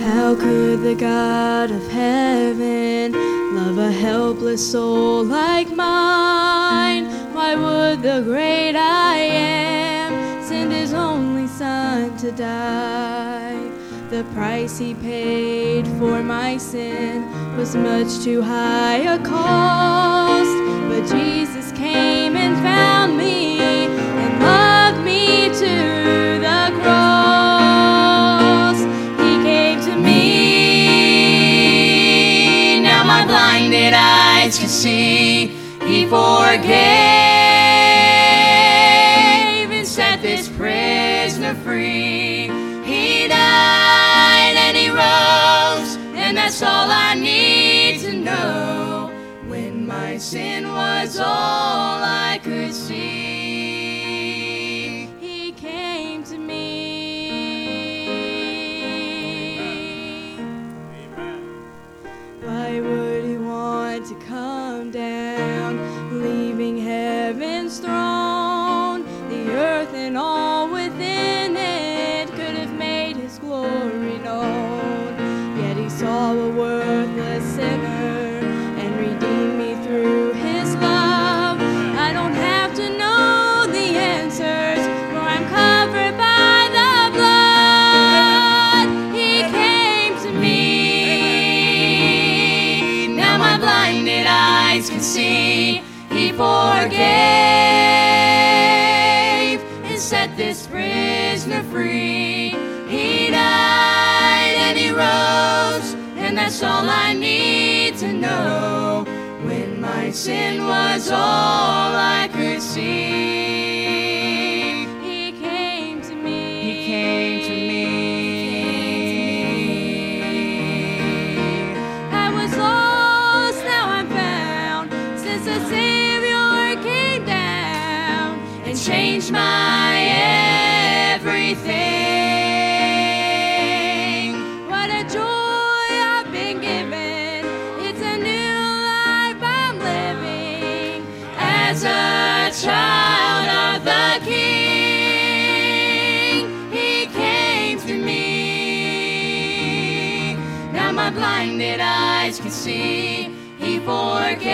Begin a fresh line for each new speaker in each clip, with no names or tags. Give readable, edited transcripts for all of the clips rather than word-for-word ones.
How could the God of heaven love a helpless soul like mine? Why would the great I am send his only son to die? The price he paid for my sin was much too high a cost, but Jesus came and found me and loved me to the cross. He gave to me, now my blinded eyes can see. He forgave and set this prisoner free. He died and he rose, and that's all I need to know. When my sin was all I could see, he came to me. Amen. Why would he want to come down, leaving heaven's throne? The earth and all within it could have made his glory known. Yet he saw a worthless sinner and redeemed me through his love. I don't have to know the answers, for I'm covered by the blood. He came to me, now my blinded eyes can see. He forgave and set this prisoner free. He died and he rose, and that's all I need to know. When my sin was all I could see, he came to me. He came to me. I was lost, now I'm found, since the Savior came down and changed my everything. What a joy I've been given. It's a new life I'm living as a child of the King. He came to me, now my blinded eyes can see. He forgave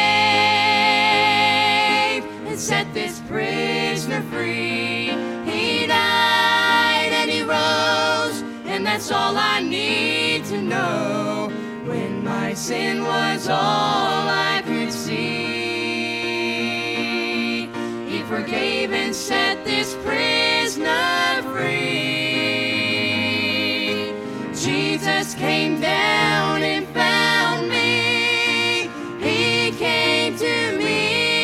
and set this prisoner free. He died and he rose, and that's all I need to know. When my sin was all I could see, he forgave and set this prisoner free. Jesus came down and found me. He came to me.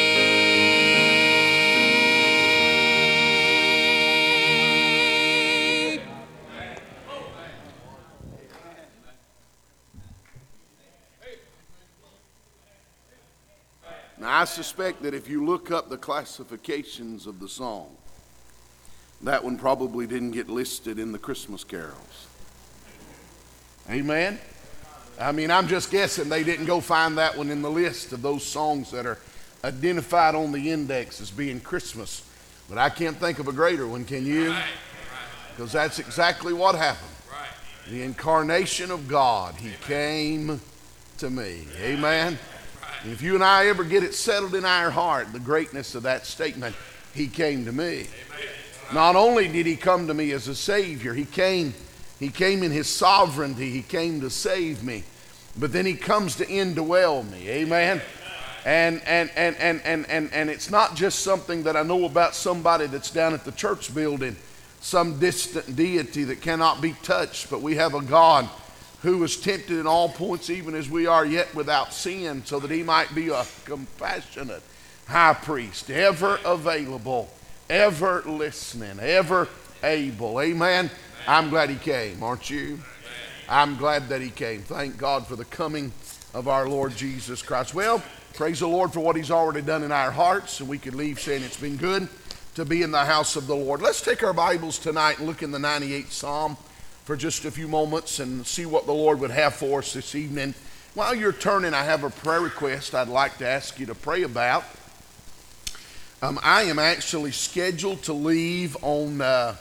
Now, I suspect that if you look up the classifications of the song, that one probably didn't get listed in the Christmas carols. Amen? I mean, I'm just guessing they didn't go find that one in the list of those songs that are identified on the index as being Christmas. But I can't think of a greater one, can you? Because that's exactly what happened. The incarnation of God, he came to me. Amen? And if you and I ever get it settled in our heart, the greatness of that statement, he came to me. Not only did he come to me as a Savior, he came in his sovereignty, he came to save me, but then he comes to indwell me. Amen? And it's not just something that I know about somebody that's down at the church building, some distant deity that cannot be touched, but we have a God who was tempted in all points even as we are, yet without sin, so that he might be a compassionate high priest, ever available, ever listening, ever able. Amen? I'm glad he came, aren't you? I'm glad that he came. Thank God for the coming of our Lord Jesus Christ. Well, praise the Lord for what he's already done in our hearts, and we could leave saying it's been good to be in the house of the Lord. Let's take our Bibles tonight and look in the 98th Psalm for just a few moments and see what the Lord would have for us this evening. While you're turning, I have a prayer request I'd like to ask you to pray about. I am actually scheduled to leave on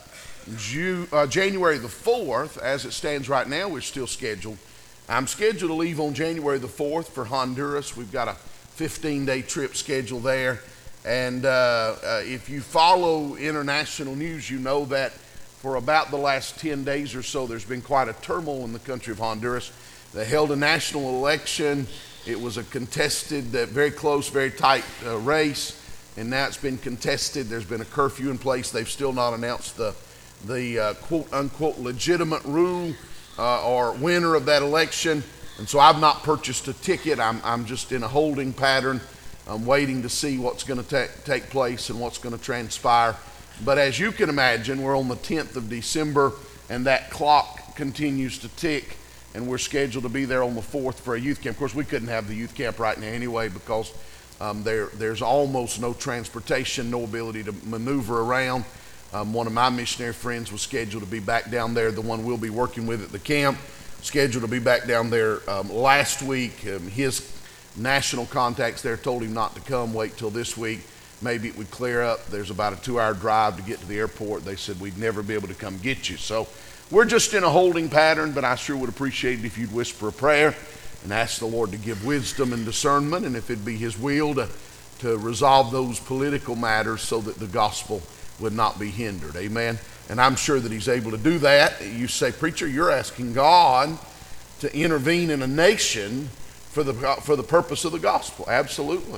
January the 4th, as it stands right now, we're still scheduled. I'm scheduled to leave on January the 4th for Honduras. We've got a 15-day trip scheduled there. And if you follow international news, you know that for about the last 10 days or so, there's been quite a turmoil in the country of Honduras. They held a national election. It was a contested, very close, very tight race. And now it's been contested. There's been a curfew in place. They've still not announced the quote-unquote legitimate rule or winner of that election. And so I've not purchased a ticket. I'm just in a holding pattern. I'm waiting to see what's going to take place and what's going to transpire. But as you can imagine, we're on the 10th of December, and that clock continues to tick, and we're scheduled to be there on the 4th for a youth camp. Of course, we couldn't have the youth camp right now anyway because there's almost no transportation, no ability to maneuver around. One of my missionary friends was scheduled to be back down there, the one we'll be working with at the camp, scheduled to be back down there last week. His national contacts there told him not to come, wait till this week. Maybe it would clear up. There's about a 2-hour drive to get to the airport. They said we'd never be able to come get you. So we're just in a holding pattern, but I sure would appreciate it if you'd whisper a prayer and ask the Lord to give wisdom and discernment, and if it'd be His will to resolve those political matters so that the gospel would not be hindered. Amen. And I'm sure that He's able to do that. You say, preacher, you're asking God to intervene in a nation for the purpose of the gospel. Absolutely.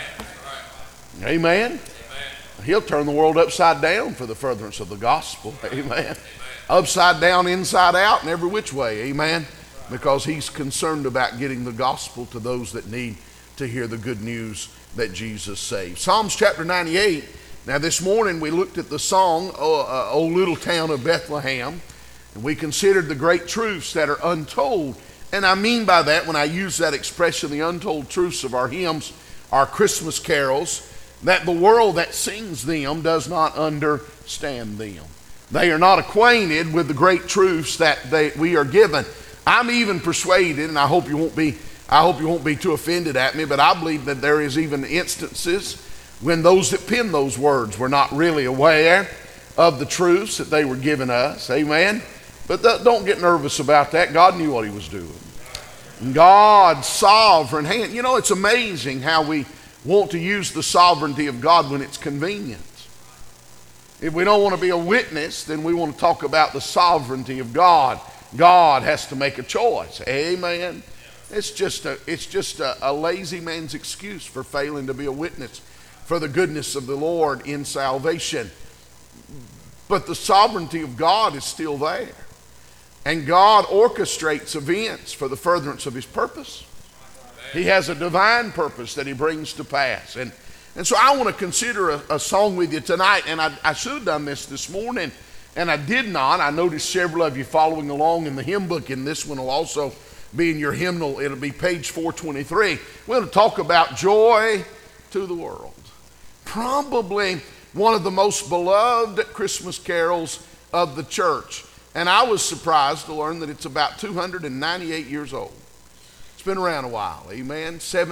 Amen. Amen. He'll turn the world upside down for the furtherance of the gospel. Amen. Upside down, inside out, and every which way. Amen. Because He's concerned about getting the gospel to those that need to hear the good news that Jesus saved. Psalms chapter 98. Now this morning we looked at the song, O Little Town of Bethlehem, and we considered the great truths that are untold. And I mean by that, when I use that expression, the untold truths of our hymns, our Christmas carols, that the world that sings them does not understand them. They are not acquainted with the great truths that we are given. I'm even persuaded, and I hope you won't be too offended at me, but I believe that there is even instances when those that penned those words were not really aware of the truths that they were giving us. Amen. But don't get nervous about that. God knew what He was doing. God's sovereign hand. You know, it's amazing how we want to use the sovereignty of God when it's convenient. If we don't want to be a witness, then we want to talk about the sovereignty of God. God has to make a choice. Amen. It's just a lazy man's excuse for failing to be a witness for the goodness of the Lord in salvation. But the sovereignty of God is still there. And God orchestrates events for the furtherance of His purpose. He has a divine purpose that He brings to pass. And so I want to consider a song with you tonight. And I should have done this morning, and I did not. I noticed several of you following along in the hymn book, and this one will also be in your hymnal. It'll be page 423. We're going to talk about joy to the world. Probably one of the most beloved Christmas carols of the church. And I was surprised to learn that it's about 298 years old. It's been around a while, amen.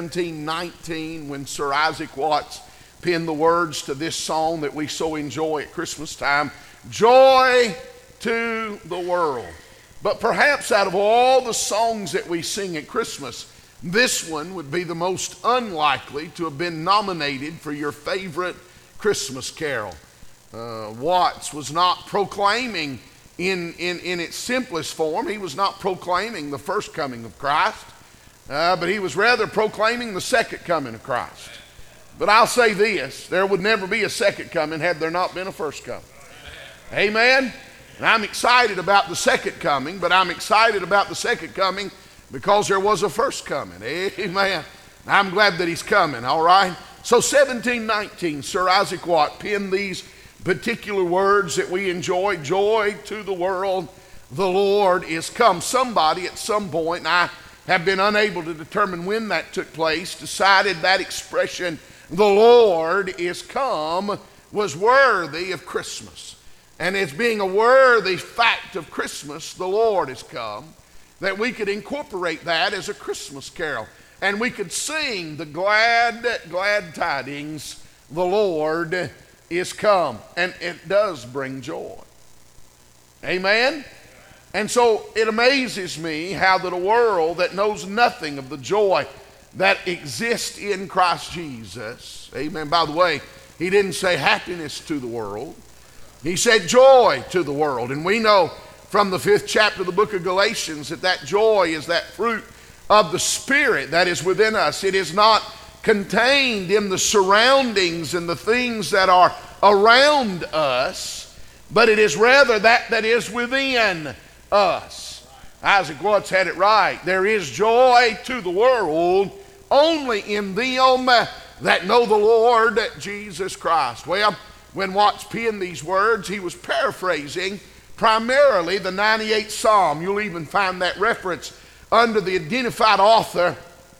1719, when Sir Isaac Watts penned the words to this song that we so enjoy at Christmas time, joy to the world. But perhaps out of all the songs that we sing at Christmas, this one would be the most unlikely to have been nominated for your favorite Christmas carol. Watts was not proclaiming in its simplest form. He was not proclaiming the first coming of Christ, but he was rather proclaiming the second coming of Christ. But I'll say this, there would never be a second coming had there not been a first coming. Amen? And I'm excited about the second coming, but I'm excited about the second coming because there was a first coming. Amen. I'm glad that He's coming, all right? So 1719, Sir Isaac Watts penned these particular words that we enjoy, joy to the world, the Lord is come. Somebody at some point, and I have been unable to determine when that took place, decided that expression, the Lord is come, was worthy of Christmas. And as being a worthy fact of Christmas, the Lord is come, that we could incorporate that as a Christmas carol. And we could sing the glad tidings, the Lord is come. And it does bring joy. Amen? And so it amazes me how that a world that knows nothing of the joy that exists in Christ Jesus, amen. By the way, he didn't say happiness to the world. He said joy to the world. And we know from the 5th chapter of the book of Galatians that joy is that fruit of the Spirit that is within us. It is not contained in the surroundings and the things that are around us, but it is rather that is within us. Isaac Watts had it right. There is joy to the world only in them that know the Lord Jesus Christ. Well, when Watts penned these words, he was paraphrasing primarily the 98th Psalm. You'll even find that reference under the identified author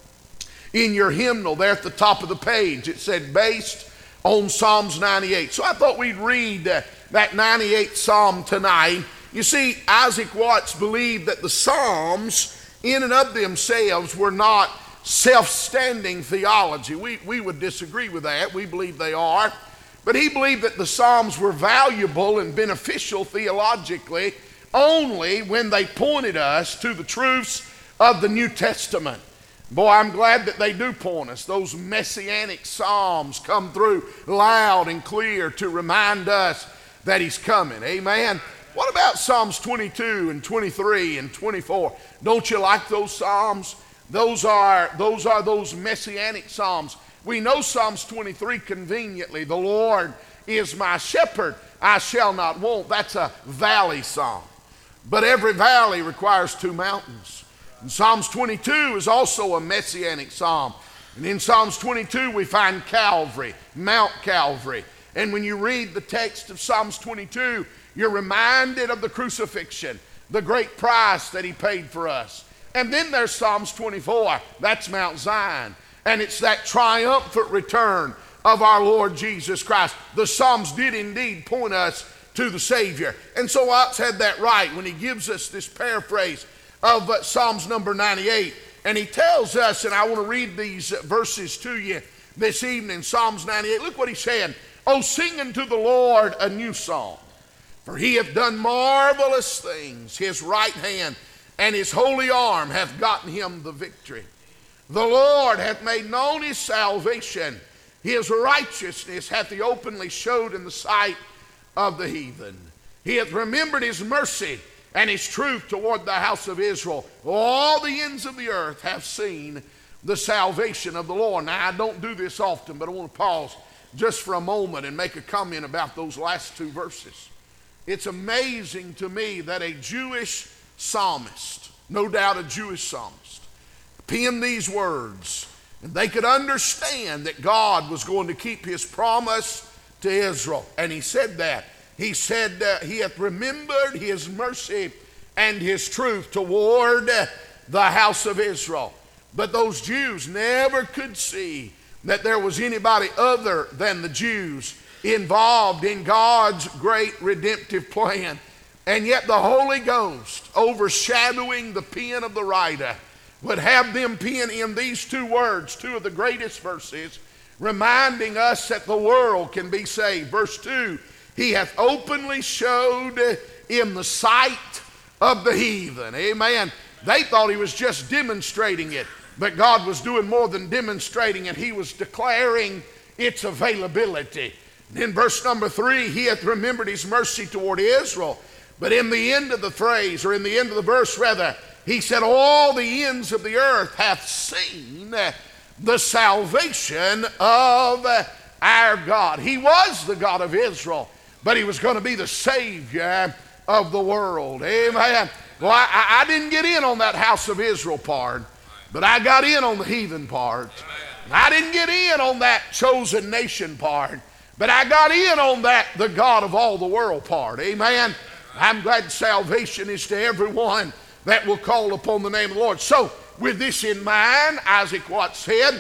in your hymnal there at the top of the page. It said based on Psalms 98. So I thought we'd read that 98th Psalm tonight. You see, Isaac Watts believed that the Psalms in and of themselves were not self-standing theology. We would disagree with that. We believe they are. But he believed that the Psalms were valuable and beneficial theologically only when they pointed us to the truths of the New Testament. Boy, I'm glad that they do point us. Those messianic Psalms come through loud and clear to remind us that he's coming. Amen. What about Psalms 22 and 23 and 24? Don't you like those Psalms? Those are those messianic Psalms. We know Psalms 23 conveniently. The Lord is my shepherd, I shall not want. That's a valley psalm. But every valley requires 2 mountains. And Psalms 22 is also a messianic psalm. And in Psalms 22 we find Calvary, Mount Calvary. And when you read the text of Psalms 22, you're reminded of the crucifixion, the great price that he paid for us. And then there's Psalms 24. That's Mount Zion. And it's that triumphant return of our Lord Jesus Christ. The Psalms did indeed point us to the Savior. And so Watts had that right when he gives us this paraphrase of Psalms number 98. And he tells us, and I want to read these verses to you this evening, Psalms 98. Look what he said. Oh, sing unto the Lord a new song, for he hath done marvelous things. His right hand and his holy arm hath gotten him the victory. The Lord hath made known his salvation. His righteousness hath he openly showed in the sight of the heathen. He hath remembered his mercy and his truth toward the house of Israel. All the ends of the earth have seen the salvation of the Lord. Now, I don't do this often, but I want to pause just for a moment and make a comment about those last 2 verses. It's amazing to me that a Jewish psalmist, no doubt a Jewish psalmist, penned these words, and they could understand that God was going to keep his promise to Israel. And he said that. He said, he hath remembered his mercy and his truth toward the house of Israel. But those Jews never could see that there was anybody other than the Jews involved in God's great redemptive plan. And yet the Holy Ghost, overshadowing the pen of the writer, would have them pen in these 2 words, 2 of the greatest verses, reminding us that the world can be saved. Verse 2, he hath openly showed in the sight of the heathen. Amen. They thought he was just demonstrating it, but God was doing more than demonstrating it. He was declaring its availability. And in verse number 3, he hath remembered his mercy toward Israel. But in the end of the phrase, or in the end of the verse rather, he said, all the ends of the earth hath seen the salvation of our God. He was the God of Israel, but he was going to be the Savior of the world. Amen. Well, I didn't get in on that house of Israel part, but I got in on the heathen part. I didn't get in on that chosen nation part, but I got in on that the God of all the world part. Amen. I'm glad salvation is to everyone that will call upon the name of the Lord. So, with this in mind, Isaac Watts said,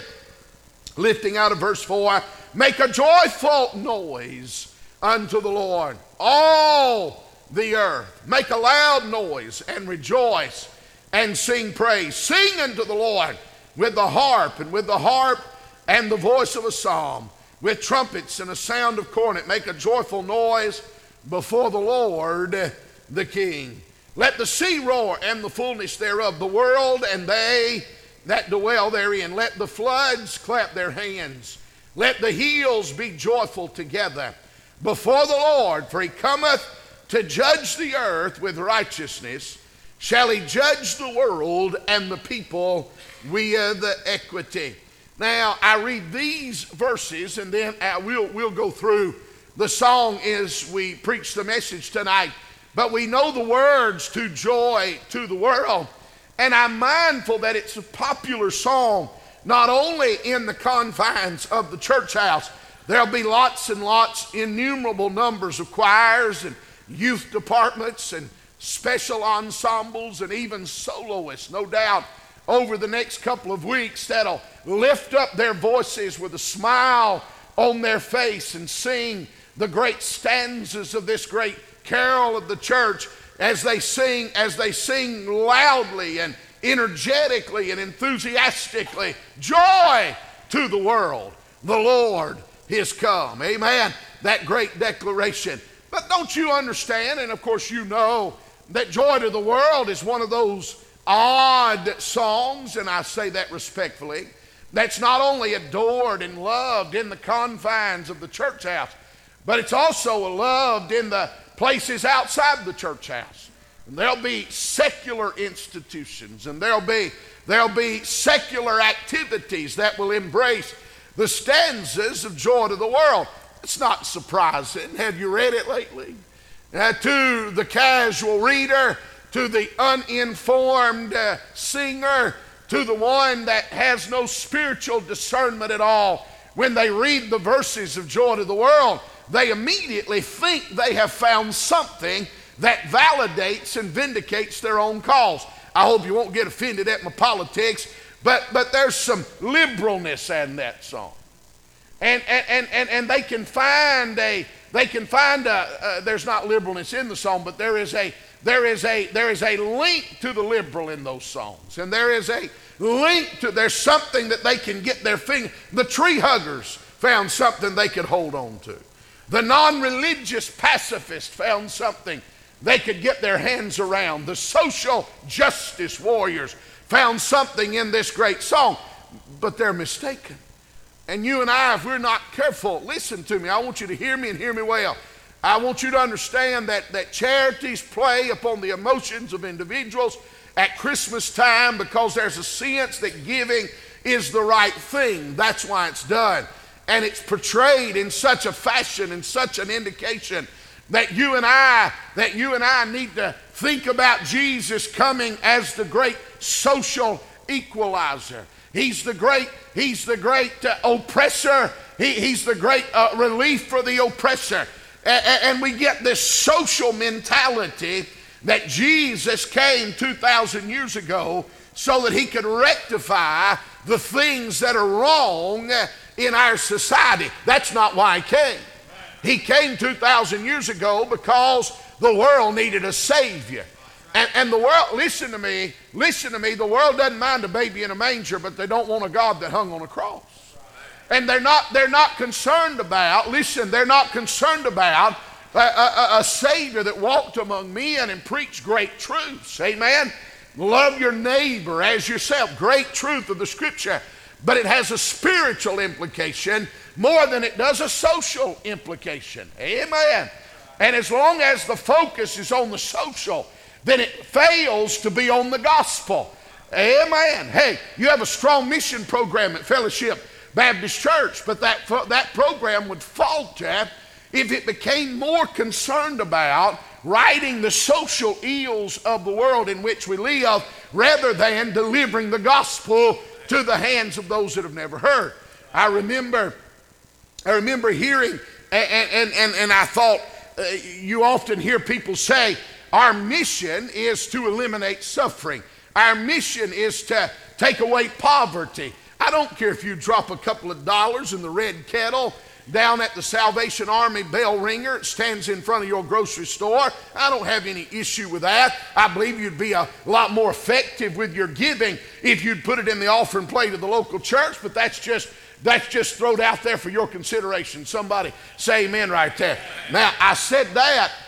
lifting out of verse 4, make a joyful noise unto the Lord, all the earth. Make a loud noise and rejoice and sing praise. Sing unto the Lord with the harp and the voice of a psalm, with trumpets and a sound of cornet. Make a joyful noise before the Lord the King. Let the sea roar and the fullness thereof, the world and they that dwell therein. Let the floods clap their hands. Let the hills be joyful together before the Lord, for he cometh to judge the earth with righteousness. Shall he judge the world and the people with equity. Now, I read these verses, and then we'll go through the song as we preach the message tonight. But we know the words to Joy to the World. And I'm mindful that it's a popular song, not only in the confines of the church house. There'll be lots and lots, innumerable numbers of choirs and youth departments and special ensembles and even soloists, no doubt, over the next couple of weeks that'll lift up their voices with a smile on their face and sing the great stanzas of this great carol of the church as they sing loudly and energetically and enthusiastically, joy to the world, the Lord is come. Amen. That great declaration. But don't you understand, and of course you know, that Joy to the World is one of those odd songs, and I say that respectfully, that's not only adored and loved in the confines of the church house, but it's also loved in the places outside the church house. And there'll be secular institutions, and there'll be secular activities that will embrace the stanzas of Joy to the World. It's not surprising. Have you read it lately? To the casual reader, to the uninformed singer, to the one that has no spiritual discernment at all, when they read the verses of Joy to the World, they immediately think they have found something that validates and vindicates their own cause. I hope you won't get offended at my politics, but there's some liberalness in that song. And they can find there's not liberalness in the song, but there is a link to the liberal in those songs. And there's something that they can get their finger. The tree huggers found something they could hold on to. The non-religious pacifist found something they could get their hands around. The social justice warriors found something in this great song, but they're mistaken. And you and I, if we're not careful, listen to me. I want you to hear me and hear me well. I want you to understand that charities play upon the emotions of individuals at Christmas time because there's a sense that giving is the right thing. That's why it's done. And it's portrayed in such a fashion and such an indication that you and I need to think about Jesus coming as the great social equalizer. He's the great oppressor. He's the great relief for the oppressor. And we get this social mentality that Jesus came 2,000 years ago so that he could rectify the things that are wrong in our society. That's not why he came. He came 2,000 years ago because the world needed a Savior. And the world, listen to me, the world doesn't mind a baby in a manger, but they don't want a God that hung on a cross. And they're not concerned about, they're not concerned about a Savior that walked among men and preached great truths. Amen? Love your neighbor as yourself. Great truth of the Scripture. But it has a spiritual implication more than it does a social implication. Amen? And as long as the focus is on the social, then it fails to be on the gospel. Amen. Hey, you have a strong mission program at Fellowship Baptist Church, but that program would falter if it became more concerned about righting the social ills of the world in which we live rather than delivering the gospel to the hands of those that have never heard. I remember hearing, and I thought, you often hear people say, our mission is to eliminate suffering. Our mission is to take away poverty. I don't care if you drop a couple of dollars in the red kettle down at the Salvation Army bell ringer. It stands in front of your grocery store. I don't have any issue with that. I believe you'd be a lot more effective with your giving if you'd put it in the offering plate of the local church, but that's just thrown out there for your consideration. Somebody say amen right there. Now, I said that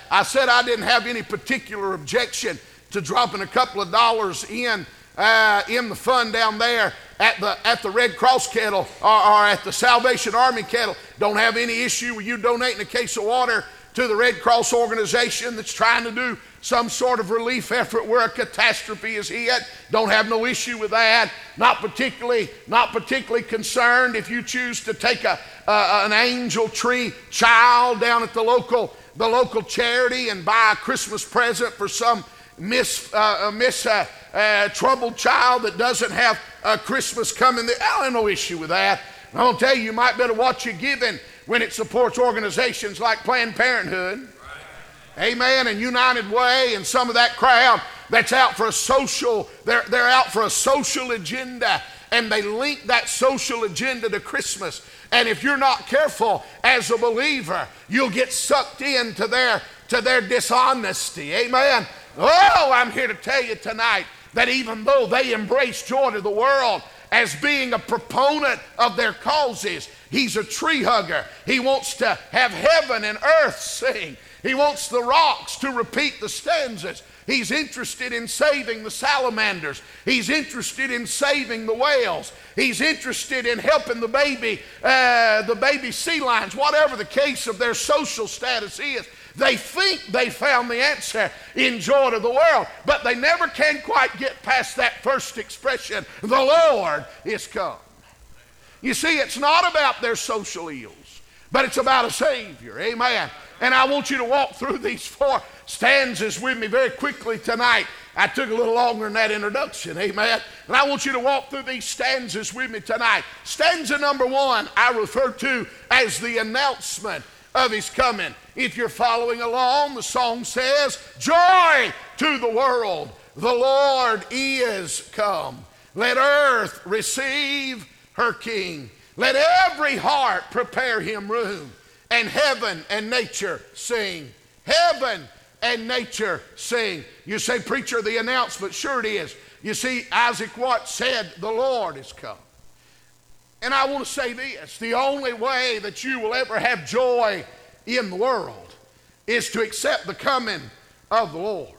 I said I didn't have any particular objection to dropping a couple of dollars in the fund down there at the Red Cross kettle or at the Salvation Army kettle. Don't have any issue with you donating a case of water to the Red Cross organization that's trying to do some sort of relief effort where a catastrophe is hit. Don't have no issue with that. Not particularly concerned if you choose to take an angel tree child down at the local charity and buy a Christmas present for some troubled child that doesn't have Christmas coming. I have no issue with that. I'm going to tell you, you might better watch your giving when it supports organizations like Planned Parenthood. Right. Amen. And United Way and some of that crowd that's out for a social, they're out for a social agenda, and they link that social agenda to Christmas. And if you're not careful as a believer, you'll get sucked into their dishonesty. Amen. Oh, I'm here to tell you tonight that even though they embrace Joy to the World as being a proponent of their causes, he's a tree hugger. He wants to have heaven and earth sing. He wants the rocks to repeat the stanzas. He's interested in saving the salamanders. He's interested in saving the whales. He's interested in helping the baby sea lions. Whatever the case of their social status is, they think they found the answer in Joy to the World, but they never can quite get past that first expression, the Lord is come. You see, it's not about their social ills, but it's about a Savior. Amen. And I want you to walk through these 4 stanzas with me very quickly tonight. I took a little longer than that introduction. Amen. And I want you to walk through these stanzas with me tonight. Stanza number 1, I refer to as the announcement of his coming. If you're following along, the song says, joy to the world, the Lord is come. Let earth receive her King. Let every heart prepare him room, and heaven and nature sing. Heaven and nature sing. You say, preacher, the announcement. Sure it is. You see, Isaac Watts said, the Lord is come. And I want to say this, the only way that you will ever have joy in the world is to accept the coming of the Lord.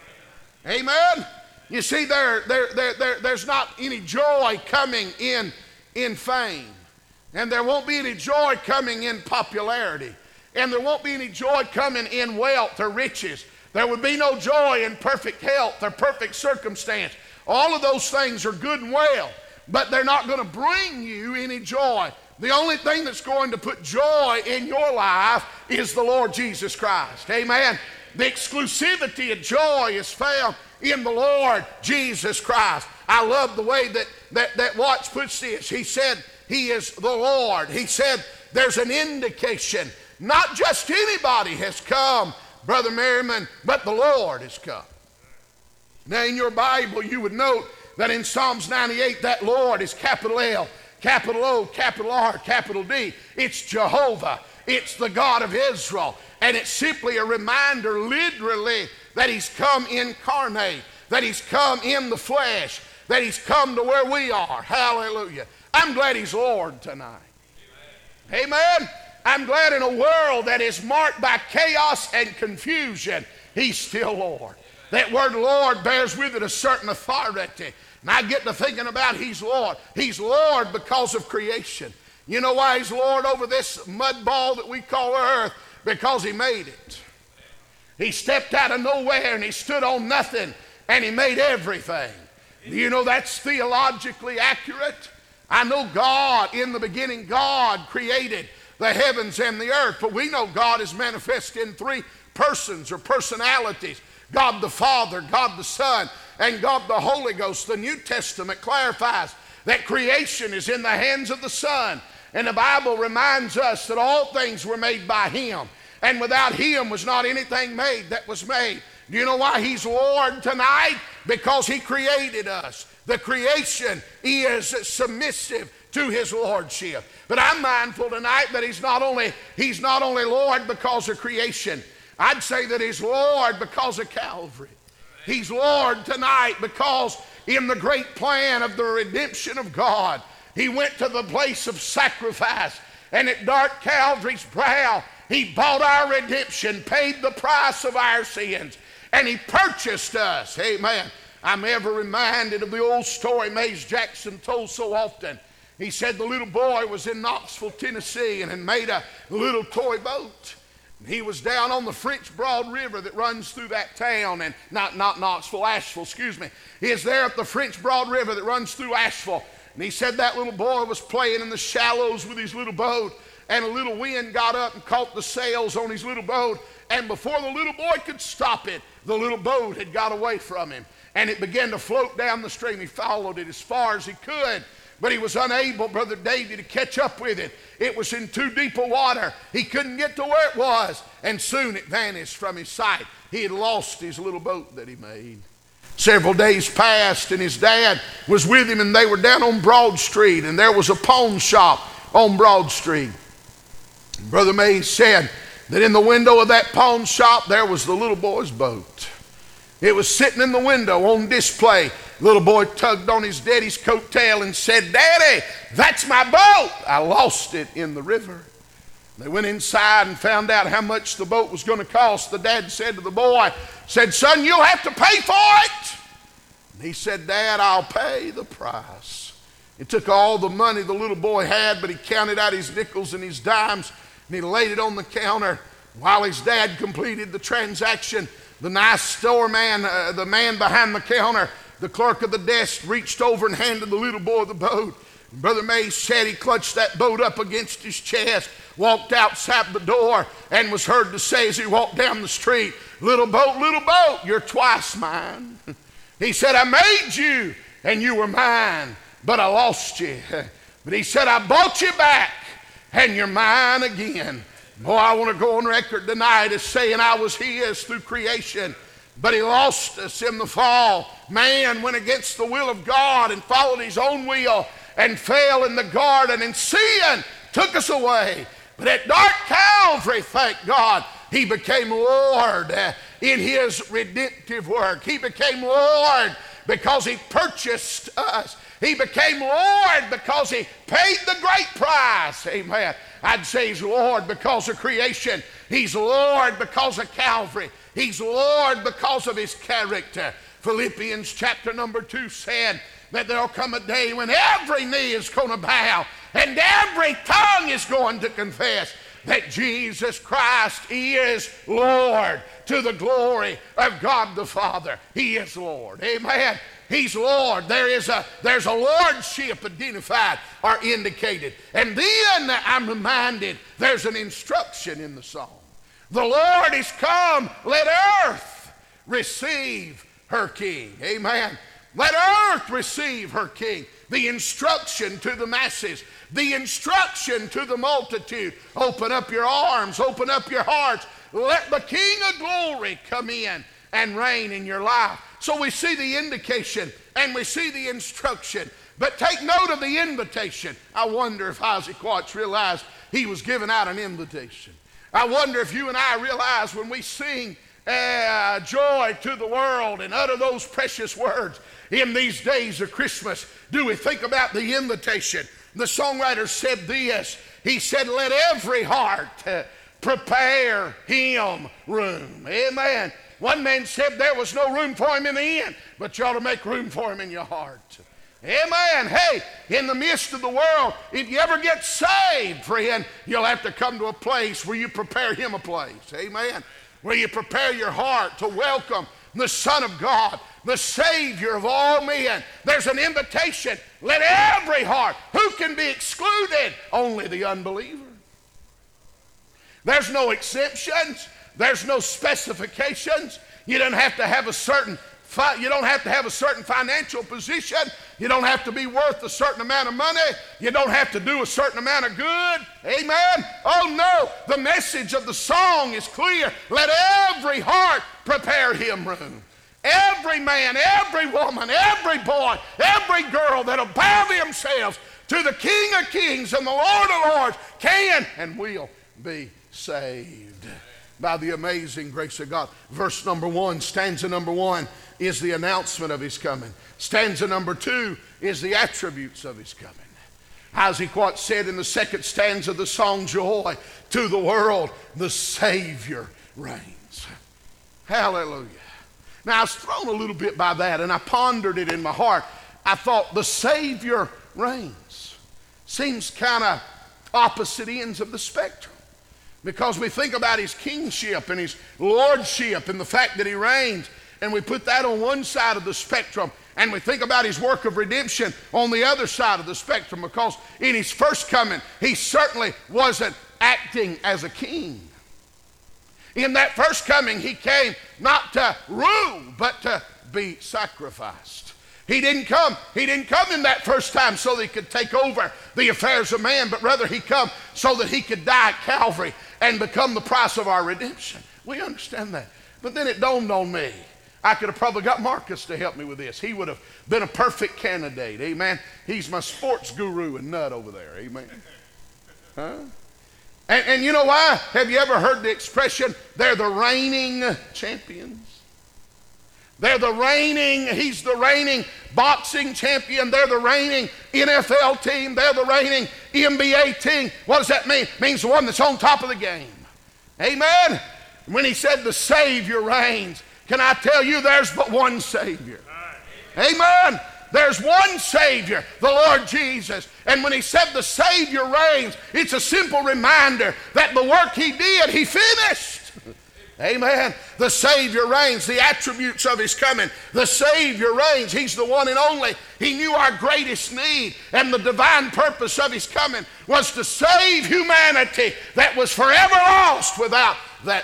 Amen? You see, there's not any joy coming in fame. And there won't be any joy coming in popularity. And there won't be any joy coming in wealth or riches. There would be no joy in perfect health or perfect circumstance. All of those things are good and well, but they're not going to bring you any joy. The only thing that's going to put joy in your life is the Lord Jesus Christ. Amen. The exclusivity of joy is found in the Lord Jesus Christ. I love the way that Watts puts this. He said he is the Lord. He said there's an indication. Not just anybody has come, Brother Merriman, but the Lord has come. Now in your Bible you would note that in Psalms 98 that Lord is capital L, capital O, capital R, capital D. It's Jehovah. It's the God of Israel. And it's simply a reminder, literally, that he's come incarnate, that he's come in the flesh, that he's come to where we are. Hallelujah. I'm glad he's Lord tonight. Amen. I'm glad in a world that is marked by chaos and confusion, he's still Lord. That word Lord bears with it a certain authority. And I get to thinking about he's Lord. He's Lord because of creation. You know why he's Lord over this mud ball that we call earth? Because he made it. He stepped out of nowhere and he stood on nothing and he made everything. You know that's theologically accurate. I know God, in the beginning, God created the heavens and the earth. But we know God is manifest in 3 persons or personalities. God the Father, God the Son, and God the Holy Ghost. The New Testament clarifies that creation is in the hands of the Son. And the Bible reminds us that all things were made by him. And without him was not anything made that was made. Do you know why he's Lord tonight? Because he created us. The creation is submissive to his lordship. But I'm mindful tonight that he's not only Lord because of creation. I'd say that he's Lord because of Calvary. He's Lord tonight because in the great plan of the redemption of God, he went to the place of sacrifice, and at dark Calvary's brow, He bought our redemption, paid the price of our sins, and He purchased us. Amen. I'm ever reminded of the old story Mays Jackson told so often. He said the little boy was in Knoxville, Tennessee, and had made a little toy boat. He was down on the French Broad River that runs through that town, and not Knoxville, Asheville, excuse me. He is there at the French Broad River that runs through Asheville. And he said that little boy was playing in the shallows with his little boat, and a little wind got up and caught the sails on his little boat, and before the little boy could stop it, the little boat had got away from him, and it began to float down the stream. He followed it as far as he could, but he was unable, Brother Davy, to catch up with it. It was in too deep a water. He couldn't get to where it was, and soon it vanished from his sight. He had lost his little boat that he made. Several days passed, and his dad was with him, and they were down on Broad Street, and there was a pawn shop on Broad Street. Brother Mays said that in the window of that pawn shop there was the little boy's boat. It was sitting in the window on display. The little boy tugged on his daddy's coattail and said, "Daddy, that's my boat. I lost it in the river." They went inside and found out how much the boat was going to cost. The dad said to the boy, "Son, you'll have to pay for it." And he said, "Dad, I'll pay the price." It took all the money the little boy had, but he counted out his nickels and his dimes, and he laid it on the counter. While his dad completed the transaction, the nice store man, the man behind the counter, the clerk of the desk, reached over and handed the little boy the boat. And Brother Mays said he clutched that boat up against his chest, walked outside the door, and was heard to say as he walked down the street, little boat, you're twice mine." He said, "I made you and you were mine, but I lost you." But he said, "I bought you back and you're mine again." Boy, I want to go on record tonight as saying I was his through creation, but he lost us in the fall. Man went against the will of God and followed his own will and fell in the garden, and sin took us away. But at dark Calvary, thank God, he became Lord in his redemptive work. He became Lord because he purchased us. He became Lord because he paid the great price. Amen. I'd say he's Lord because of creation. He's Lord because of Calvary. He's Lord because of his character. Philippians chapter number 2 said that there'll come a day when every knee is going to bow and every tongue is going to confess that Jesus Christ is Lord, to the glory of God the Father. He is Lord. Amen. He's Lord. There's a lordship identified or indicated. And then I'm reminded there's an instruction in the song. The Lord is come, let earth receive her King. Amen. Let earth receive her King. The instruction to the masses, the instruction to the multitude. Open up your arms, open up your hearts. Let the King of glory come in and reign in your life. So we see the indication and we see the instruction. But take note of the invitation. I wonder if Isaac Watts realized he was giving out an invitation. I wonder if you and I realize when we sing joy to the world and utter those precious words in these days of Christmas, do we think about the invitation? The songwriter said this. He said, "Let every heart prepare him room." Amen. One man said there was no room for him in the inn, but you ought to make room for him in your heart. Amen. Hey, in the midst of the world, if you ever get saved, friend, you'll have to come to a place where you prepare him a place. Amen. Where you prepare your heart to welcome the Son of God, the Savior of all men. There's an invitation. Let every heart. Who can be excluded? Only the unbeliever. There's no exceptions. There's no specifications. You don't have to have a certain financial position. You don't have to be worth a certain amount of money. You don't have to do a certain amount of good. Amen. Oh no, the message of the song is clear. Let every heart prepare him room. Every man, every woman, every boy, every girl that'll bow themselves to the King of Kings and the Lord of Lords can and will be saved by the amazing grace of God. Verse number 1, stanza number 1 is the announcement of his coming. Stanza number 2 is the attributes of his coming. As he quite said in the second stanza of the song, joy to the world, the Savior reigns. Hallelujah. Now, I was thrown a little bit by that, and I pondered it in my heart. I thought, the Savior reigns. Seems kind of opposite ends of the spectrum. Because we think about his kingship and his lordship and the fact that he reigns, and we put that on one side of the spectrum, and we think about his work of redemption on the other side of the spectrum, because in his first coming, he certainly wasn't acting as a king. In that first coming, he came not to rule, but to be sacrificed. He didn't come in that first time so that he could take over the affairs of man, but rather he come so that he could die at Calvary and become the price of our redemption. We understand that. But then it dawned on me, I could have probably got Marcus to help me with this. He would have been a perfect candidate. Amen. He's my sports guru and nut over there. Amen. Huh? And you know why? Have you ever heard the expression, they're the reigning champions? He's the reigning boxing champion. They're the reigning NFL team. They're the reigning NBA team. What does that mean? It means the one that's on top of the game. Amen? When he said the Savior reigns, can I tell you there's but one Savior? Amen? There's one Savior, the Lord Jesus. And when he said the Savior reigns, it's a simple reminder that the work he did, he finished. Amen. The Savior reigns, the attributes of his coming. The Savior reigns. He's the one and only. He knew our greatest need, and the divine purpose of his coming was to save humanity that was forever lost without that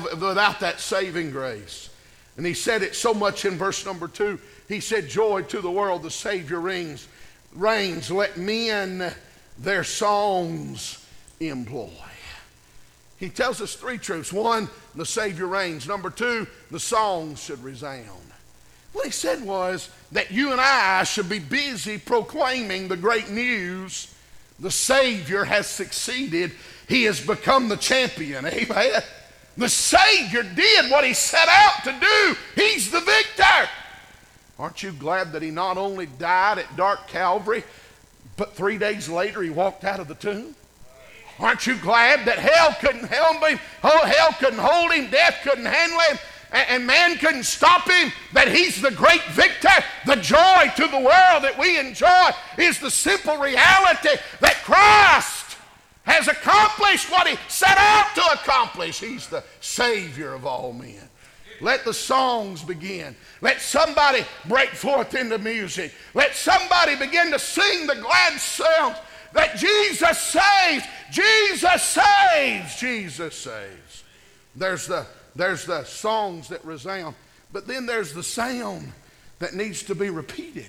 saving grace. And he said it so much in verse number 2. He said, joy to the world, the Savior reigns. Let men their songs employ. He tells us three truths. One, the Savior reigns. Number two, the songs should resound. What he said was that you and I should be busy proclaiming the great news. The Savior has succeeded. He has become the champion. Amen. The Savior did what he set out to do. He's the victor. Aren't you glad that he not only died at dark Calvary, but 3 days later he walked out of the tomb? Aren't you glad that hell couldn't hold him, death couldn't handle him, and man couldn't stop him, that he's the great victor? The joy to the world that we enjoy is the simple reality that Christ has accomplished what he set out to accomplish. He's the Savior of all men. Let the songs begin. Let somebody break forth into music. Let somebody begin to sing the glad sounds that Jesus saves, Jesus saves, Jesus saves. There's the songs that resound, but then there's the sound that needs to be repeated.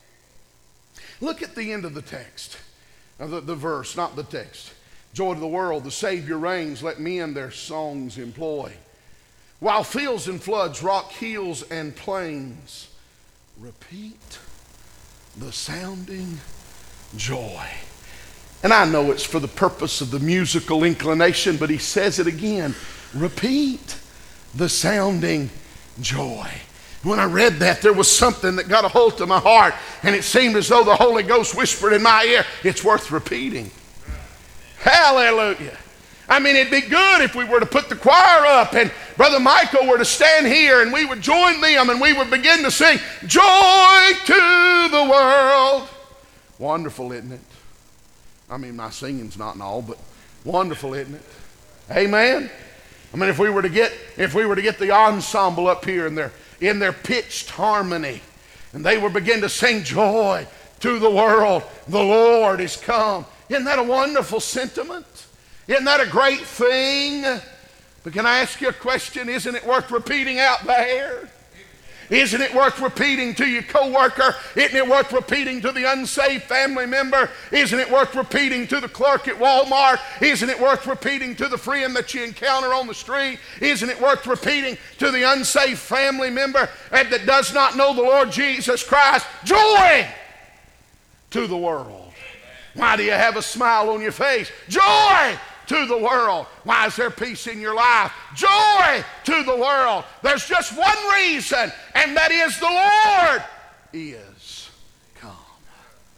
Look at the end of the text, the verse, not the text. Joy to the world, the Savior reigns, let men their songs employ. While fields and floods, rock hills and plains, repeat the sounding joy. And I know it's for the purpose of the musical inclination, but he says it again. Repeat the sounding joy. When I read that, there was something that got a hold of my heart, and it seemed as though the Holy Ghost whispered in my ear, it's worth repeating. Hallelujah. I mean, it'd be good if we were to put the choir up and Brother Michael were to stand here and we would join them and we would begin to sing, joy to the world. Wonderful, isn't it? I mean, my singing's not and all, but wonderful, isn't it? Amen. I mean, if we were to get the ensemble up here and in their pitched harmony, and they would begin to sing joy to the world, the Lord is come. Isn't that a wonderful sentiment? Isn't that a great thing? But can I ask you a question? Isn't it worth repeating out there? Isn't it worth repeating to your coworker? Isn't it worth repeating to the unsaved family member? Isn't it worth repeating to the clerk at Walmart? Isn't it worth repeating to the friend that you encounter on the street? Isn't it worth repeating to the unsaved family member that does not know the Lord Jesus Christ? Joy to the world. Why do you have a smile on your face? Joy to the world. Why is there peace in your life? Joy to the world. There's just one reason, and that is the Lord is come.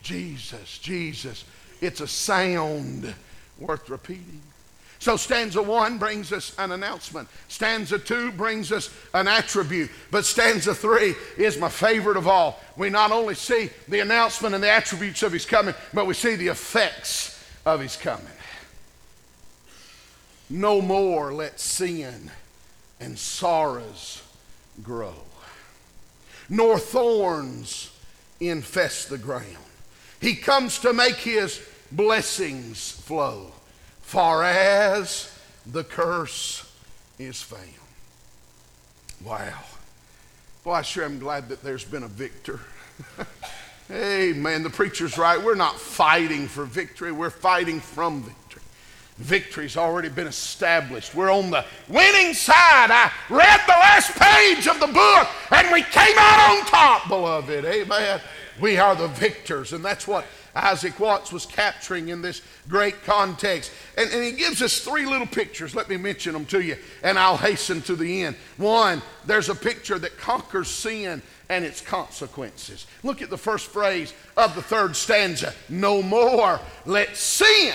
Jesus, Jesus. It's a sound worth repeating. So stanza 1 brings us an announcement. Stanza 2 brings us an attribute. But stanza 3 is my favorite of all. We not only see the announcement and the attributes of his coming, but we see the effects of his coming. No more let sin and sorrows grow, nor thorns infest the ground. He comes to make his blessings flow, far as the curse is found. Wow. Boy, I sure am glad that there's been a victor. Amen. The preacher's right. We're not fighting for victory. We're fighting from victory. Victory's already been established. We're on the winning side. I read the last page of the book and we came out on top, beloved. Amen. We are the victors, and that's what Isaac Watts was capturing in this great context. And he gives us 3 little pictures. Let me mention them to you, and I'll hasten to the end. 1, there's a picture that conquers sin and its consequences. Look at the first phrase of the 3rd stanza. No more let sin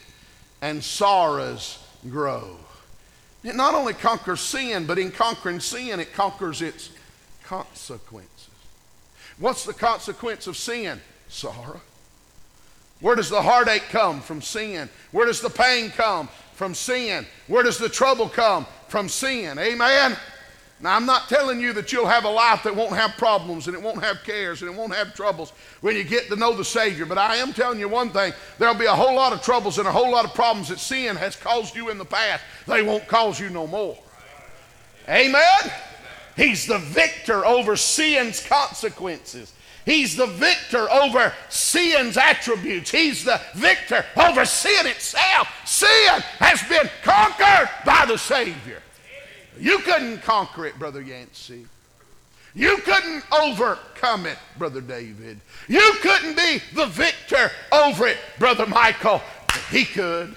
and sorrows grow. It not only conquers sin, but in conquering sin, it conquers its consequences. What's the consequence of sin? Sorrow. Where does the heartache come? From sin. Where does the pain come? From sin. Where does the trouble come? From sin. Amen? Now, I'm not telling you that you'll have a life that won't have problems and it won't have cares and it won't have troubles when you get to know the Savior. But I am telling you one thing. There'll be a whole lot of troubles and a whole lot of problems that sin has caused you in the past. They won't cause you no more. Amen? He's the victor over sin's consequences. He's the victor over sin's attributes. He's the victor over sin itself. Sin has been conquered by the Savior. You couldn't conquer it, Brother Yancey. You couldn't overcome it, Brother David. You couldn't be the victor over it, Brother Michael. But he could.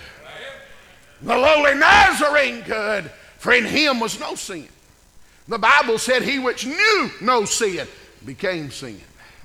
The lowly Nazarene could, for in him was no sin. The Bible said he which knew no sin became sin.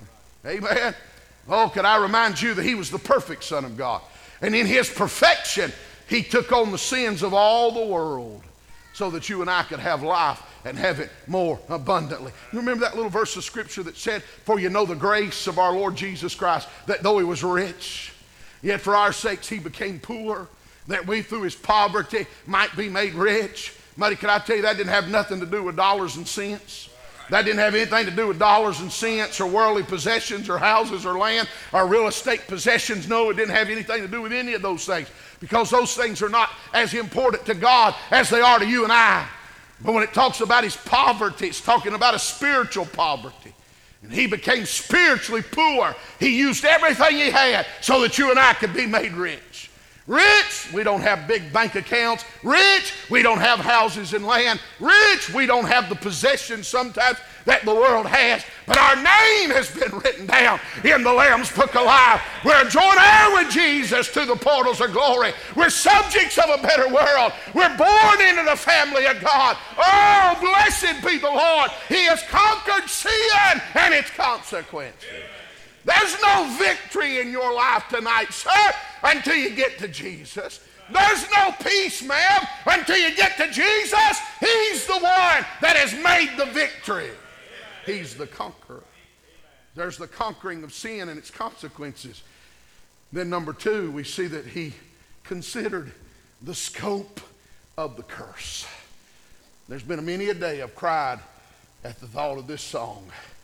Amen. Oh, could I remind you that he was the perfect Son of God. And in his perfection, he took on the sins of all the world so that you and I could have life and have it more abundantly. You remember that little verse of Scripture that said, for you know the grace of our Lord Jesus Christ, that though he was rich, yet for our sakes he became poor, that we through his poverty might be made rich. Buddy, can I tell you that didn't have nothing to do with dollars and cents? That didn't have anything to do with dollars and cents or worldly possessions or houses or land or real estate possessions. No, it didn't have anything to do with any of those things, because those things are not as important to God as they are to you and I. But when it talks about his poverty, it's talking about a spiritual poverty. And he became spiritually poor. He used everything he had so that you and I could be made rich. Rich, we don't have big bank accounts. Rich, we don't have houses and land. Rich, we don't have the possessions sometimes that the world has. But our name has been written down in the Lamb's Book of Life. We're joint heir with Jesus to the portals of glory. We're subjects of a better world. We're born into the family of God. Oh, blessed be the Lord. He has conquered sin and its consequences. There's no victory in your life tonight, sir, until you get to Jesus. There's no peace, ma'am, until you get to Jesus. He's the one that has made the victory. He's the conqueror. There's the conquering of sin and its consequences. Then number 2, we see that he considered the scope of the curse. There's been many a day I've cried at the thought of this song.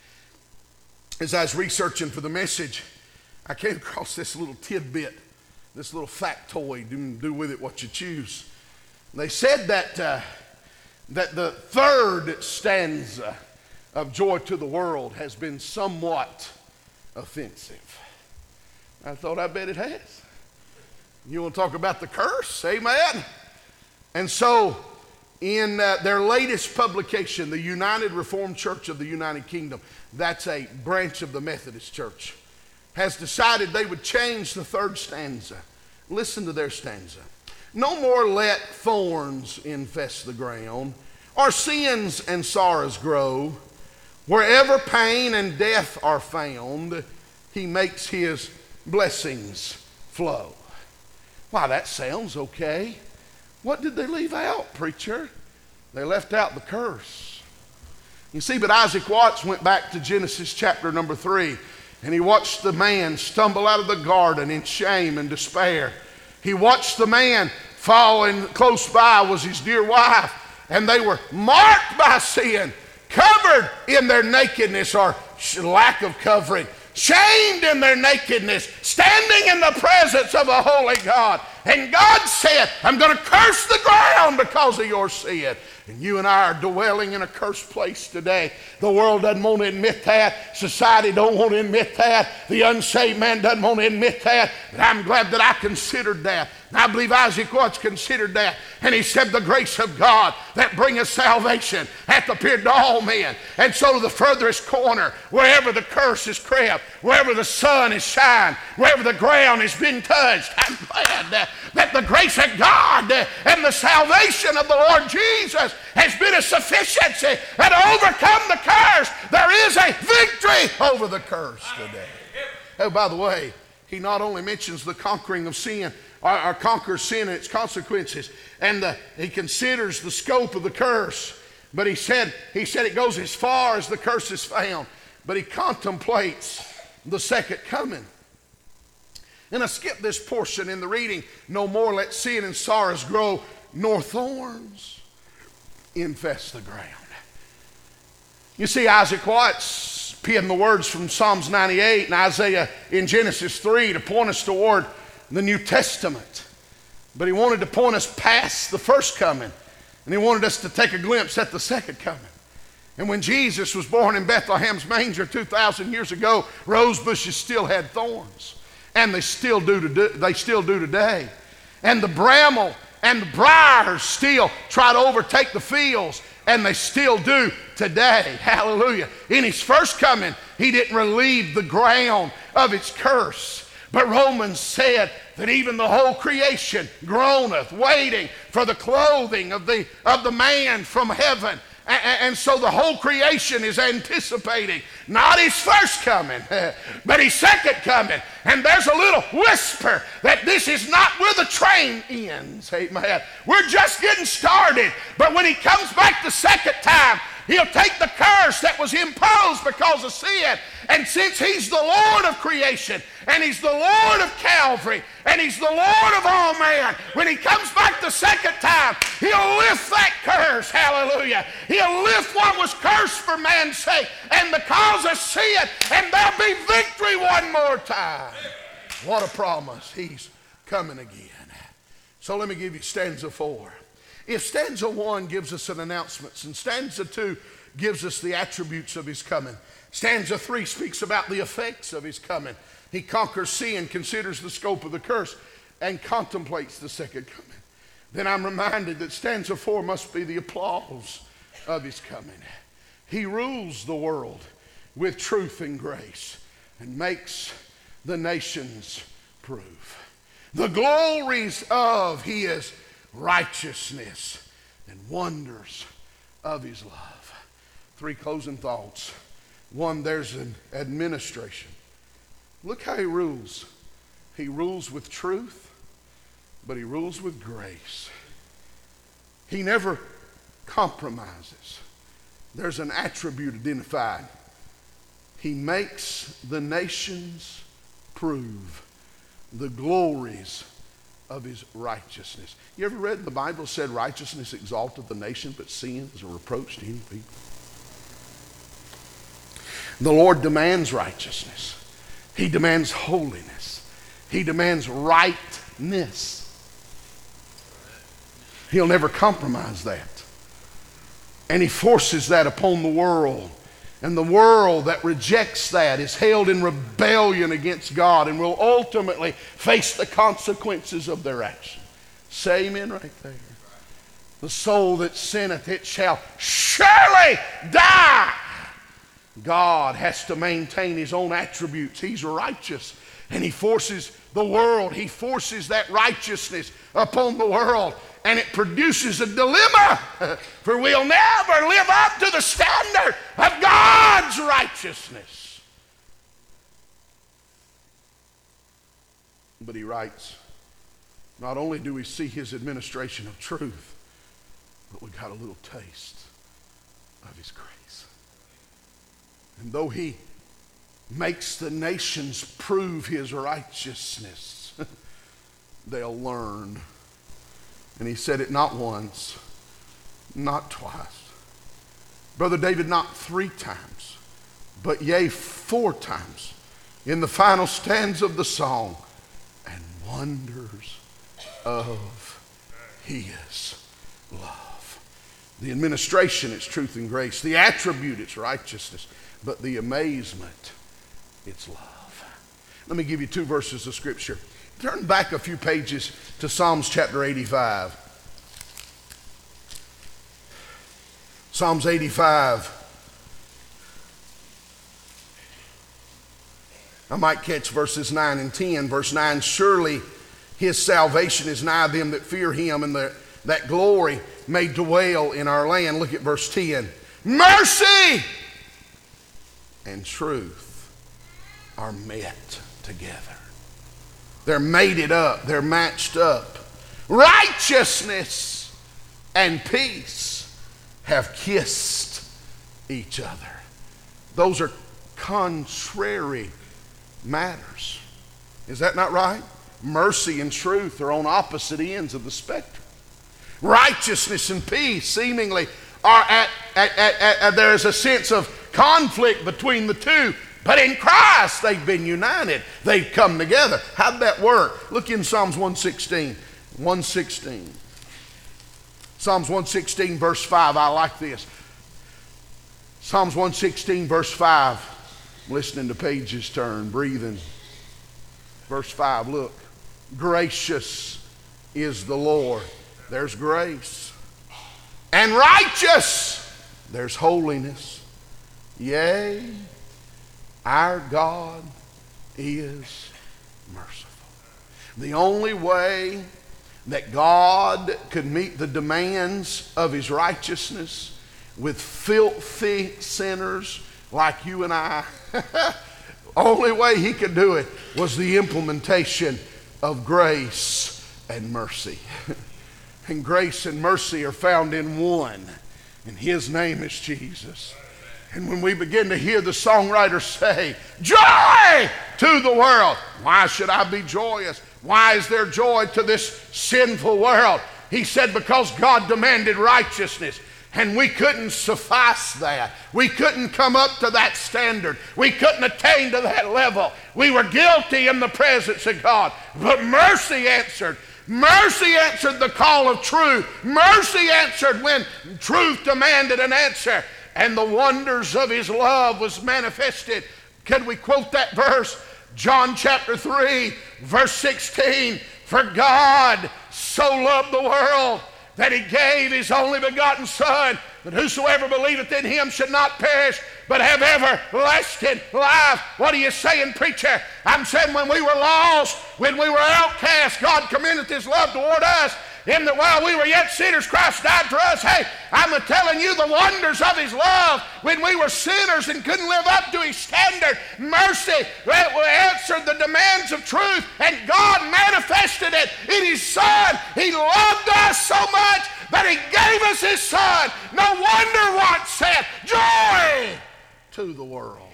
As I was researching for the message, I came across this little tidbit, this little factoid. Do with it what you choose. They said that the 3rd stanza of Joy to the World has been somewhat offensive. I thought, I bet it has. You want to talk about the curse? Amen. And so in their latest publication, the United Reformed Church of the United Kingdom, that's a branch of the Methodist Church, has decided they would change the 3rd stanza. Listen to their stanza. No more let thorns infest the ground, or sins and sorrows grow. Wherever pain and death are found, He makes his blessings flow. Why, that sounds okay. What did they leave out, preacher? They left out the curse. You see, but Isaac Watts went back to Genesis chapter number 3, and he watched the man stumble out of the garden in shame and despair. He watched the man fall, and close by was his dear wife, and they were marked by sin, covered in their nakedness or lack of covering, shamed in their nakedness, standing in the presence of a holy God. And God said, I'm going to curse the ground because of your sin. And you and I are dwelling in a cursed place today. The world doesn't want to admit that. Society don't want to admit that. The unsaved man doesn't want to admit that. But I'm glad that I considered that. And I believe Isaac Watts considered that. And he said, the grace of God that bringeth salvation hath appeared to all men. And so to the furthest corner, wherever the curse is crept, wherever the sun is shined, wherever the ground has been touched, I'm glad that the grace of God and the salvation of the Lord Jesus has been a sufficiency that overcome the curse. There is a victory over the curse today. Oh, by the way, he not only mentions the conquering of sin, or conquers sin and its consequences, and he considers the scope of the curse, but he said it goes as far as the curse is found, but he contemplates the second coming. And I skipped this portion in the reading. No more let sin and sorrows grow, nor thorns infest the ground. You see, Isaac Watts penned the words from Psalms 98 and Isaiah in Genesis 3 to point us toward the New Testament. But he wanted to point us past the first coming, and he wanted us to take a glimpse at the second coming. And when Jesus was born in Bethlehem's manger 2,000 years ago, rose bushes still had thorns. And they still do today. And the bramble and the briars still try to overtake the fields, and they still do today. Hallelujah. In his first coming, he didn't relieve the ground of its curse. But Romans said that even the whole creation groaneth, waiting for the clothing of the man from heaven. And so the whole creation is anticipating not his first coming, but his second coming. And there's a little whisper that this is not where the train ends. Amen. We're just getting started. But when he comes back the second time, he'll take the curse that was imposed because of sin. And since he's the Lord of creation, and he's the Lord of Calvary, and he's the Lord of all man, when he comes back the second time, he'll lift that curse. Hallelujah. He'll lift what was cursed for man's sake and the cause of sin, and there'll be victory one more time. What a promise. He's coming again. So let me give you stanza 4. If stanza 1 gives us an announcement, and stanza 2 gives us the attributes of his coming, stanza 3 speaks about the effects of his coming. He conquers sin, considers the scope of the curse, and contemplates the second coming. Then I'm reminded that stanza 4 must be the applause of his coming. He rules the world with truth and grace and makes the nations prove the glories of his righteousness and wonders of his love. 3 closing thoughts. 1, there's an administration. Look how he rules. He rules with truth, but he rules with grace. He never compromises. There's an attribute identified. He makes the nations prove the glories of his righteousness. You ever read the Bible said righteousness exalteth the nation, but sin is a reproach to any people? The Lord demands righteousness. He demands holiness. He demands rightness. He'll never compromise that. And he forces that upon the world. And the world that rejects that is held in rebellion against God and will ultimately face the consequences of their action. Say amen right there. The soul that sinneth, it shall surely die. God has to maintain his own attributes. He's righteous. And he forces the world, he forces that righteousness upon the world. And it produces a dilemma, for we'll never live up to the standard of God's righteousness. But he writes, not only do we see his administration of truth, but we got a little taste of his grace. And though he makes the nations prove his righteousness, they'll learn. And he said it not once, not twice. Brother David, not 3 times, but yea, 4 times in the final stanza of the song. And wonders of his love. The administration is truth and grace. The attribute is righteousness. But the amazement, it's love. Let me give you 2 verses of scripture. Turn back a few pages to Psalms chapter 85. Psalms 85. I might catch verses 9 and 10. Verse 9, surely his salvation is nigh them that fear him, and that glory may dwell in our land. Look at verse 10. Mercy and truth are met together. They're mated up. They're matched up. Righteousness and peace have kissed each other. Those are contrary matters. Is that not right? Mercy and truth are on opposite ends of the spectrum. Righteousness and peace seemingly are there is a sense of conflict between the two, but in Christ they've been united. They've come together. How'd that work? Look in Psalms 116. 116. Psalms 116 verse 5. I like this. Psalms 116 verse 5. Listening to pages turn, breathing. Verse 5, look. Gracious is the Lord. There's grace. And righteous. There's holiness. Yea, our God is merciful. The only way that God could meet the demands of his righteousness with filthy sinners like you and I, only way he could do it was the implementation of grace and mercy. And grace and mercy are found in one, and his name is Jesus. And when we begin to hear the songwriter say, joy to the world, why should I be joyous? Why is there joy to this sinful world? He said, because God demanded righteousness. And we couldn't suffice that. We couldn't come up to that standard. We couldn't attain to that level. We were guilty in the presence of God. But mercy answered. Mercy answered the call of truth. Mercy answered when truth demanded an answer. And the wonders of his love was manifested. Can we quote that verse? John chapter 3, verse 16. For God so loved the world that he gave his only begotten Son, that whosoever believeth in him should not perish, but have everlasting life. What are you saying, preacher? I'm saying when we were lost, when we were outcast, God commendeth his love toward us, in that while we were yet sinners, Christ died for us. Hey, I'm telling you the wonders of his love. When we were sinners and couldn't live up to his standard, mercy answered the demands of truth, and God manifested it in his Son. He loved us so much that he gave us his Son. No wonder what said, joy to the world.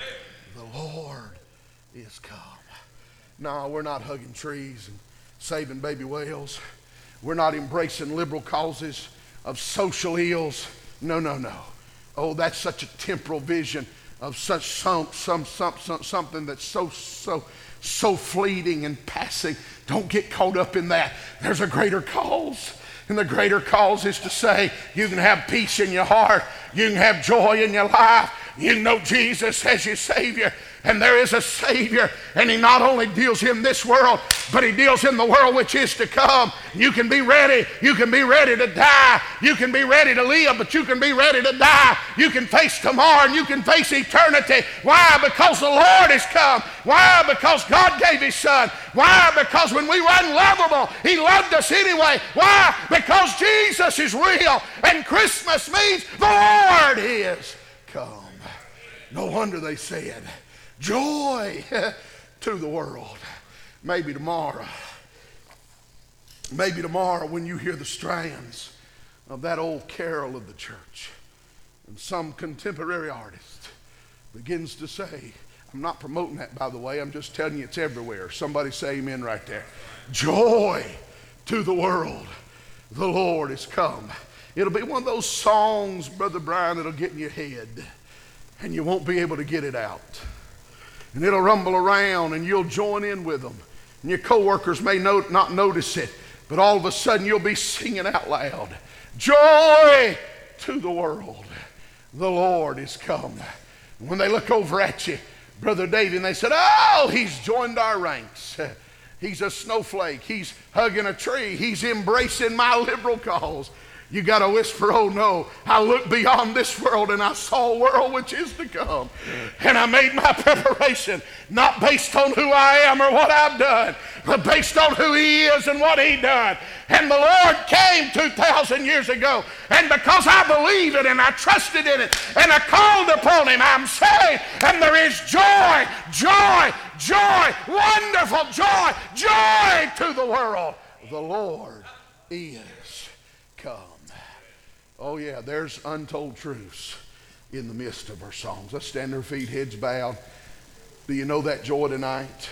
The Lord is come. No, we're not hugging trees and saving baby whales. We're not embracing liberal causes of social ills. No, no, no. Oh, that's such a temporal vision of such something that's so fleeting and passing. Don't get caught up in that. There's a greater cause. And the greater cause is to say you can have peace in your heart. You can have joy in your life. You know Jesus as your Savior. And there is a Savior, and he not only deals in this world, but he deals in the world which is to come. You can be ready. You can be ready to die. You can be ready to live, but you can be ready to die. You can face tomorrow, and you can face eternity. Why? Because the Lord has come. Why? Because God gave his Son. Why? Because when we were unlovable, he loved us anyway. Why? Because Jesus is real, and Christmas means the Lord is come. No wonder they said, joy to the world. Maybe tomorrow when you hear the strands of that old carol of the church, and some contemporary artist begins to say, I'm not promoting that, by the way, I'm just telling you it's everywhere. Somebody say amen right there. Joy to the world, the Lord is come. It'll be one of those songs, Brother Brian, that'll get in your head, and you won't be able to get it out. And it'll rumble around, and you'll join in with them. And your coworkers may not notice it, but all of a sudden you'll be singing out loud, joy to the world, the Lord is come. And when they look over at you, Brother David, and they said, oh, he's joined our ranks. He's a snowflake. He's hugging a tree. He's embracing my liberal cause. You got to whisper, oh no, I looked beyond this world and I saw a world which is to come. And I made my preparation not based on who I am or what I've done, but based on who he is and what he done. And the Lord came 2,000 years ago, and because I believe it and I trusted in it and I called upon him, I'm saved. And there is joy, joy, joy, wonderful joy, joy to the world. The Lord is come. Oh yeah, there's untold truths in the midst of our songs. Let's stand to our feet, heads bowed. Do you know that joy tonight?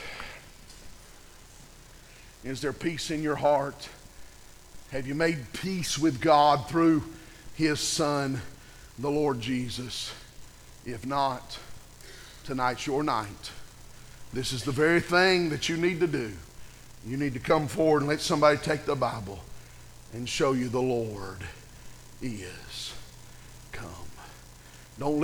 Is there peace in your heart? Have you made peace with God through his Son, the Lord Jesus? If not, tonight's your night. This is the very thing that you need to do. You need to come forward and let somebody take the Bible and show you the Lord is come. Don't